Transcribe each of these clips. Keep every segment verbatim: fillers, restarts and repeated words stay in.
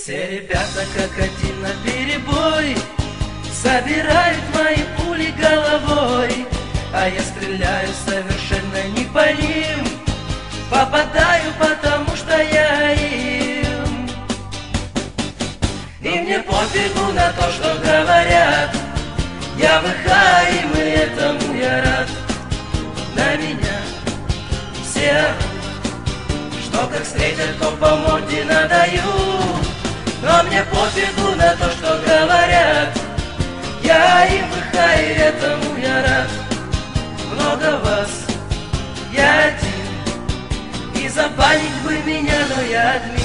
Все ребята как один наперебой собирают мои пули головой, а я стреляю совершенно не по ним, попадаю, потому что я им. И мне пофигу на то, что говорят, я выхаим, и этому я рад. На меня все орут, что как встретят, то по морде надают. Но мне пофигу на то, что говорят, я им выхаю, этому я рад. Много вас, я один, и забанить бы меня, но я админ.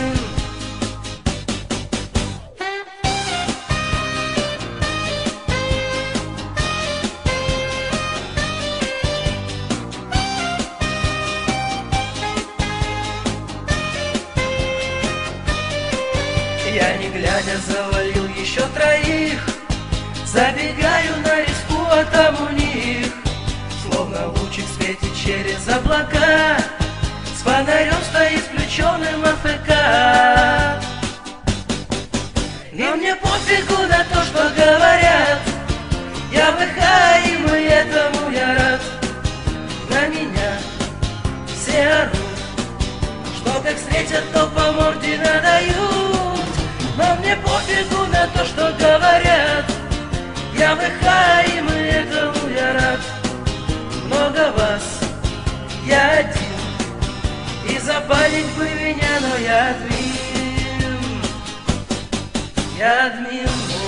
Я не глядя завалил еще троих, забегаю на риску, а там у них словно лучик светит через облака, с фонарем стоит включенным АФК. И мне пофигу на то, что говорят, я выхаим, и этому я рад. На меня все орут, что как встретят, то по морде надают. Но мне пофигу на то, что говорят, я выхаим, и этому я рад. Много вас, я один, и забанить бы меня, но я админ. Я админ.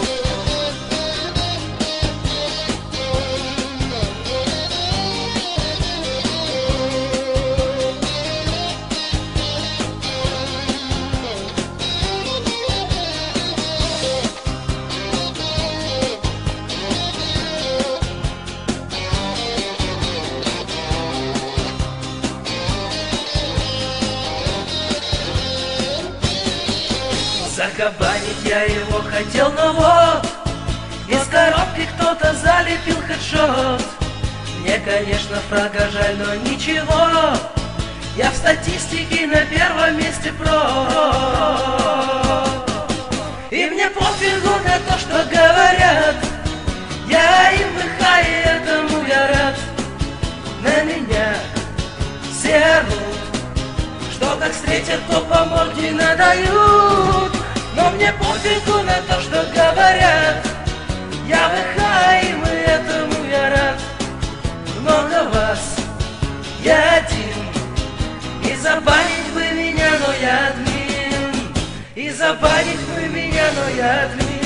Закабанить я его хотел, но вот из коробки кто-то залепил хедшот. Мне, конечно, фрага жаль, но ничего, я в статистике на первом месте про. И мне пофигу на то, что говорят, я им выхаю, этому я рад. На меня все орут, что как встретят, то по морде надают. Но мне пофигу на то, что говорят, я выхаим, и этому я рад. Много вас, я один, и забанить бы меня, но я админ. И забанить бы меня, но я админ.